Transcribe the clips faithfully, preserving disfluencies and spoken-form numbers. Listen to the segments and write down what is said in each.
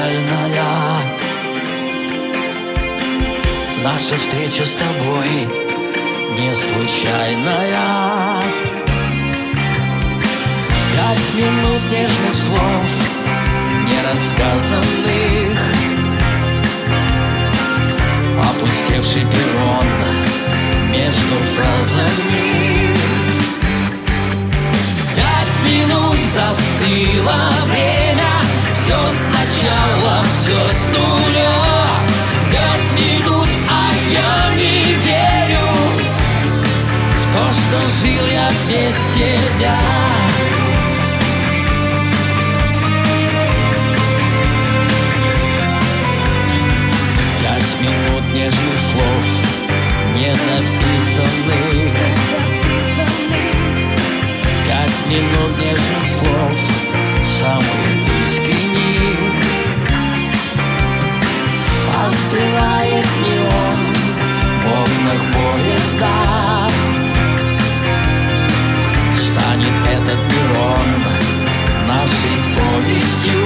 печальная. Наша встреча с тобой не случайная. Пять минут нежных слов, нерассказанных, опустевший перрон между фразами. Пять минут застыло время, все сначала, все с нуля. Пять минут, а я не верю в то, что жил я без тебя. Пять минут нежных слов, не написанных. Пять минут нежных слов, самых искренних. Остывает неон в окнах поезда. Станет этот перрон нашей повестью.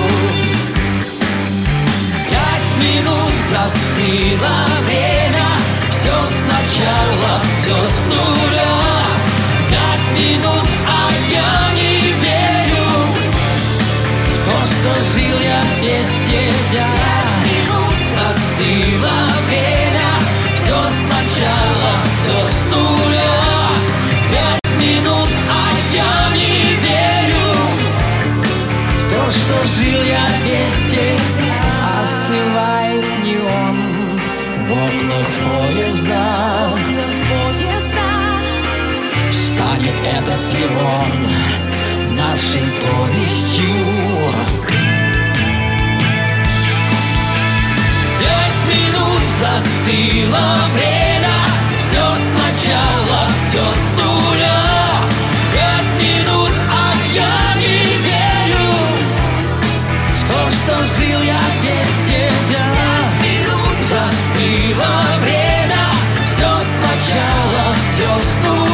Пять минут застыло время, все сначала, все с нуля. Пять минут, а я не верю в то, что жил я без тебя. Застыло время, все сначала, все с нуля. Пять минут, а я не верю в то, что жил я без тебя. Остывает неон в окнах поезда. Станет этот перрон нашей повестью. Застыло время, все сначала, все с нуля. Пять минут, а я не верю в то, что жил я без тебя. Застыло время, все сначала, все с нуля.